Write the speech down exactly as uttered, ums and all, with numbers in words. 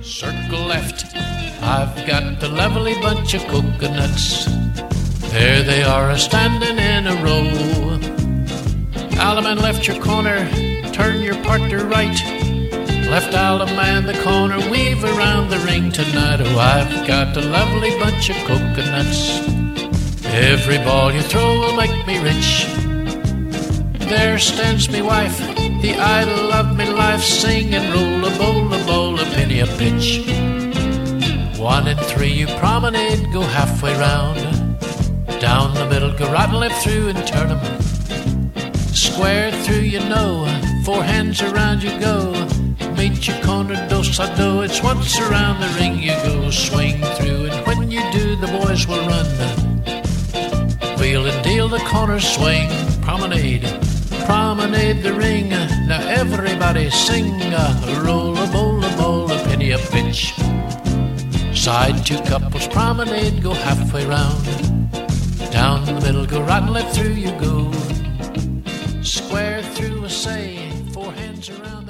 Circle left, I've got a lovely bunch of coconuts. There they are a-standing in a row. Alderman left your corner, turn your partner right. Left Alderman the corner, weave around the ring tonight. Oh, I've got a lovely bunch of coconuts. Every ball you throw will make me rich. There stands me wife, the idol of me life, singing roll a bowl a bowl a penny a pitch. One and three you promenade, go halfway round. Down the middle, go right and left through and turn 'em. Square through you know, four hands around you go. Meet your corner, dos a do, it's once around the ring you go. Swing through, and when you do, the boys will run. Wheel and deal the corner swing, promenade, promenade the ring. Now everybody sing, a roll a bowl a bowl a penny a pitch. Side two couples promenade, go halfway round. Down the middle, go right and left through you go. Square through a say, four hands around.